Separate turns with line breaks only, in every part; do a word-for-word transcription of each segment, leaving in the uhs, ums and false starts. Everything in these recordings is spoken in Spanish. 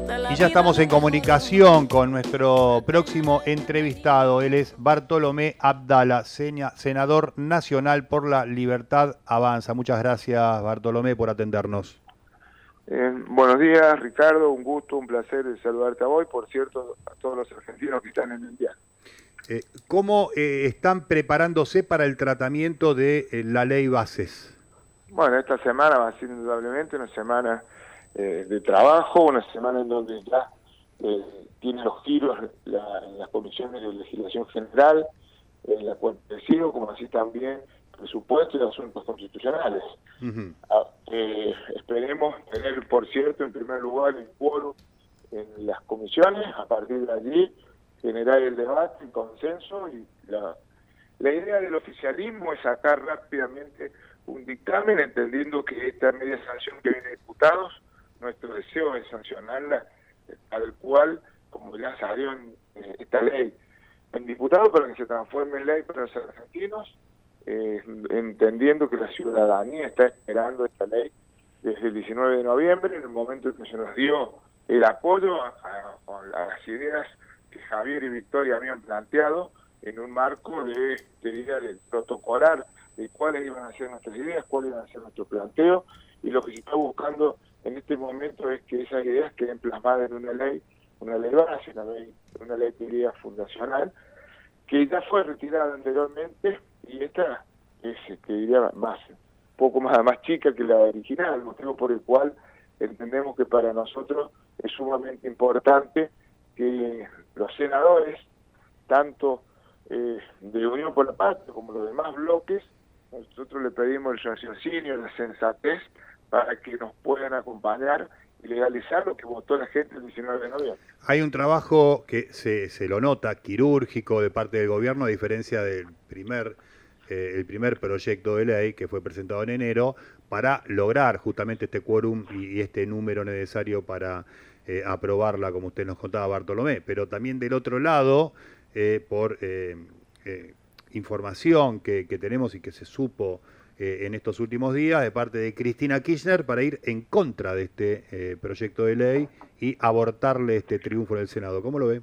Y ya estamos en comunicación con nuestro próximo entrevistado. Él es Bartolomé Abdala, senador nacional por la Libertad Avanza. Muchas gracias, Bartolomé, por atendernos.
Eh, buenos días, Ricardo. Un gusto, un placer saludarte a vos y, por cierto, a todos los argentinos que están en el viaje.
Eh, ¿Cómo eh, están preparándose para el tratamiento de eh, la ley Bases?
Bueno, esta semana va a ser indudablemente una semana eh, de trabajo, una semana en donde ya eh, tiene los giros la, las comisiones de legislación general, eh, la cuenta de cielo, como así también presupuesto y asuntos constitucionales. Uh-huh. ah, eh, esperemos tener, por cierto, en primer lugar el quórum en las comisiones, a partir de allí generar el debate, el consenso, y la, la idea del oficialismo es sacar rápidamente un dictamen, entendiendo que esta media sanción que viene de diputados, nuestro deseo es sancionarla tal cual como ya salió en eh, esta ley en diputados, para que se transforme en ley para los argentinos, eh, entendiendo que la ciudadanía está esperando esta ley desde el diecinueve de noviembre, en el momento en que se nos dio el apoyo a, a, a las ideas que Javier y Victoria habían planteado en un marco de, de, de protocolar de cuáles iban a ser nuestras ideas, cuáles iban a ser nuestro planteo, y lo que se está buscando en este momento es que esas ideas queden plasmadas en una ley, una ley base, una ley, una ley que diría fundacional, que ya fue retirada anteriormente, y esta es, que diría, más, poco más, más chica que la original, motivo por el cual entendemos que para nosotros es sumamente importante que los senadores, tanto eh, de Unión por la Patria como los demás bloques, nosotros le pedimos el raciocinio, la sensatez, para que nos puedan acompañar y legalizar lo que votó la gente el diecinueve de noviembre.
Hay un trabajo que se, se lo nota, quirúrgico, de parte del gobierno, a diferencia del primer, eh, el primer proyecto de ley que fue presentado en enero, para lograr justamente este quórum y, y este número necesario para eh, aprobarla, como usted nos contaba, Bartolomé. Pero también del otro lado, eh, por eh, eh, información que, que tenemos y que se supo eh, en estos últimos días de parte de Cristina Kirchner, para ir en contra de este eh, proyecto de ley y abortarle este triunfo en el Senado. ¿Cómo lo ve?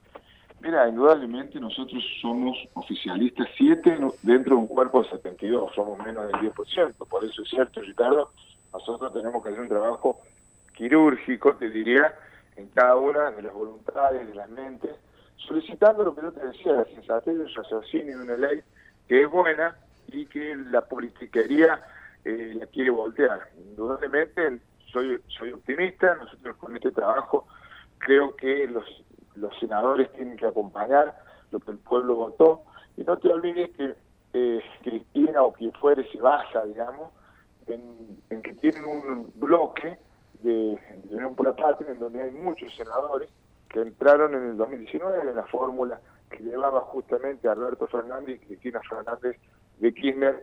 Mira, indudablemente nosotros somos oficialistas siete dentro de un cuerpo de setenta y dos, somos menos del diez por ciento, por eso es cierto, Ricardo, nosotros tenemos que hacer un trabajo quirúrgico, te diría, en cada una de las voluntades, de las mentes, solicitando lo que yo te decía, la sensatez y el raciocinio de una ley que es buena y que la politiquería eh, la quiere voltear. Indudablemente soy, soy optimista, nosotros con este trabajo creo que los, los senadores tienen que acompañar lo que el pueblo votó, y no te olvides que eh, Cristina o quien fuere se basa, digamos, en, en que tienen un bloque de, de Unión por la Patria en donde hay muchos senadores que entraron en el dos mil diecinueve en la fórmula que llevaba justamente a Alberto Fernández y Cristina Fernández de Kirchner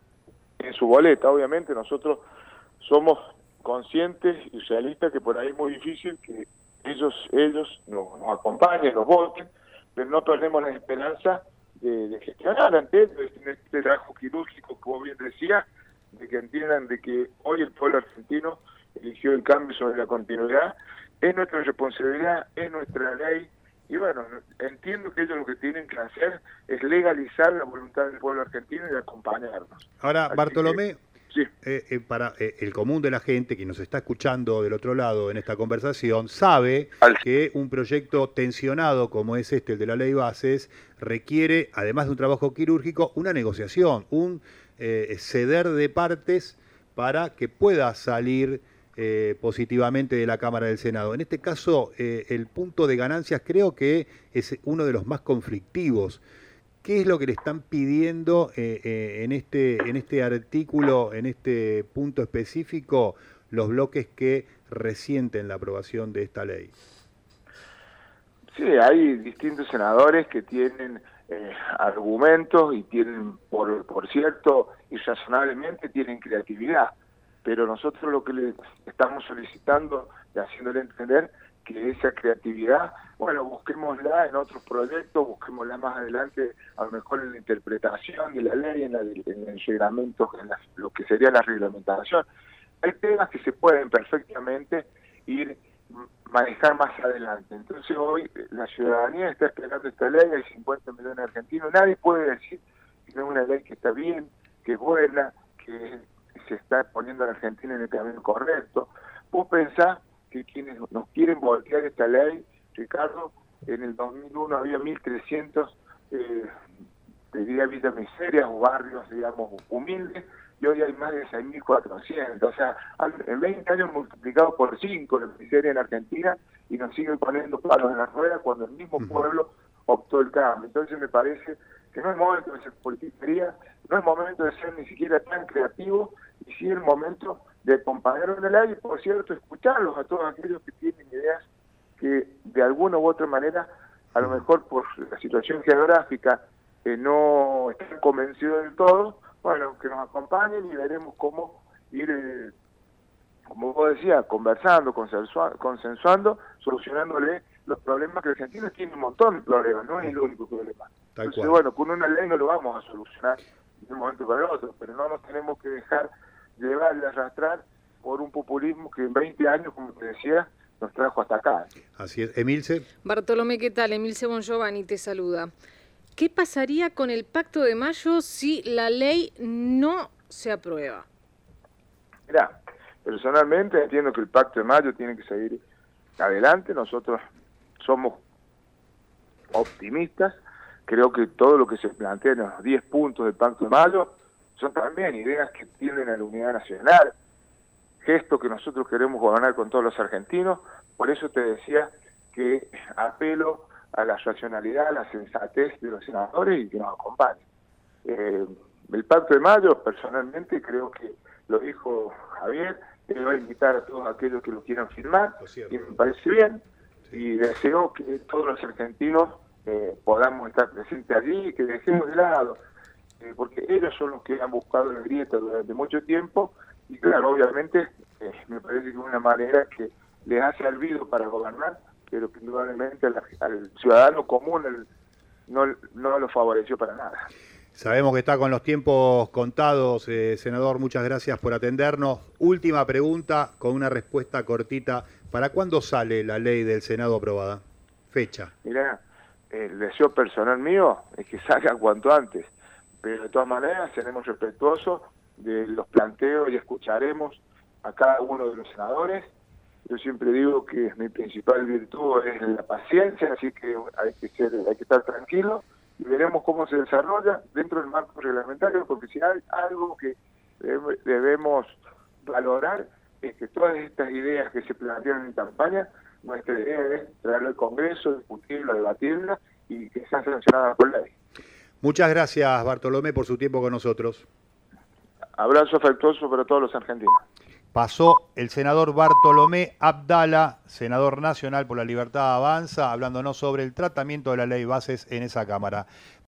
en su boleta. Obviamente nosotros somos conscientes y realistas que por ahí es muy difícil que ellos ellos nos, nos acompañen, nos voten, pero no perdemos la esperanza de, de gestionar ante este, este trabajo quirúrgico, como bien decía, de que entiendan de que hoy el pueblo argentino eligió el cambio sobre la continuidad. Es nuestra responsabilidad, es nuestra ley, y bueno, entiendo que ellos lo que tienen que hacer es legalizar la voluntad del pueblo argentino y acompañarnos.
Ahora,
Así
Bartolomé,
que, sí.
eh, eh, para eh, el común de la gente que nos está escuchando del otro lado en esta conversación, sabe Al... que un proyecto tensionado como es este, el de la ley Bases, requiere, además de un trabajo quirúrgico, una negociación, un eh, ceder de partes para que pueda salir Eh, positivamente de la Cámara del Senado. En este caso, eh, el punto de ganancias creo que es uno de los más conflictivos. ¿Qué es lo que le están pidiendo eh, eh, en este en este artículo, en este punto específico, los bloques que resienten la aprobación de esta ley?
Sí, hay distintos senadores que tienen eh, argumentos y tienen, por, por cierto, irrazonablemente tienen creatividad. Pero nosotros lo que le estamos solicitando y haciéndole entender que esa creatividad, bueno, busquémosla en otros proyectos, busquémosla más adelante, a lo mejor en la interpretación de la ley, en, la, en el reglamento, en la, lo que sería la reglamentación. Hay temas que se pueden perfectamente ir manejar más adelante. Entonces hoy la ciudadanía está esperando esta ley, hay cincuenta millones de argentinos, nadie puede decir que no es una ley que está bien, que es buena, que se está poniendo a la Argentina en el camino correcto. Vos pensás que quienes nos quieren voltear esta ley, Ricardo, en el dos mil uno había mil trescientos, eh, diría villas miserias o barrios, digamos, humildes, y hoy hay más de seis mil cuatrocientos. O sea, en veinte años multiplicado por cinco la miseria en Argentina y nos siguen poniendo palos en la rueda cuando el mismo pueblo optó el cambio. Entonces me parece que no es momento de ser politiquería, no es momento de ser ni siquiera tan creativo, y sí es el momento de acompañar una ley y, por cierto, escucharlos a todos aquellos que tienen ideas que de alguna u otra manera, a lo mejor por la situación geográfica, eh, no están convencidos del todo. Bueno, que nos acompañen y veremos cómo ir, eh, como vos decías, conversando, consensuando, solucionándole los problemas que Argentina tiene un montón de problemas, no es el único problema.
Tal
Entonces,
cual.
bueno, con una ley no lo vamos a solucionar de un momento para el otro, pero no nos tenemos que dejar llevar y arrastrar por un populismo que en veinte años, como te decía, nos trajo hasta acá.
Así es. Emilce.
Bartolomé, ¿qué tal? Emilce Bongiovanni te saluda. ¿Qué pasaría con el Pacto de Mayo si la ley no se aprueba?
Mirá, personalmente entiendo que el Pacto de Mayo tiene que seguir adelante. Nosotros somos optimistas. Creo que todo lo que se plantea en los diez puntos del Pacto de Mayo son también ideas que tienden a la unidad nacional, gesto que nosotros queremos gobernar con todos los argentinos. Por eso te decía que apelo a la racionalidad, a la sensatez de los senadores y que nos acompañen. Eh, el Pacto de Mayo, personalmente, creo que lo dijo Javier, que va a invitar a todos aquellos que lo quieran firmar, y me parece bien, y deseo que todos los argentinos eh, podamos estar presentes allí y que dejemos de lado, eh, porque ellos son los que han buscado la grieta durante mucho tiempo, y claro, obviamente, eh, me parece que es una manera que les ha servido para gobernar, pero que indudablemente al, al ciudadano común el, no, no lo favoreció para nada.
Sabemos que está con los tiempos contados, eh, senador, muchas gracias por atendernos. Última pregunta con una respuesta cortita. ¿Para cuándo sale la ley del Senado aprobada? Fecha.
Mirá, el deseo personal mío es que salga cuanto antes, pero de todas maneras seremos respetuosos de los planteos y escucharemos a cada uno de los senadores. Yo siempre digo que mi principal virtud es la paciencia, así que hay que ser, hay que estar tranquilo y veremos cómo se desarrolla dentro del marco reglamentario, porque si hay algo que debemos valorar es que todas estas ideas que se plantearon en campaña, nuestra idea es traerlo al Congreso, discutirlo, debatirla y que sean sancionadas por ley.
Muchas gracias, Bartolomé, por su tiempo con nosotros.
Abrazo afectuoso para todos los argentinos.
Pasó el senador Bartolomé Abdala, senador nacional por la Libertad Avanza, hablándonos sobre el tratamiento de la ley Bases en esa Cámara.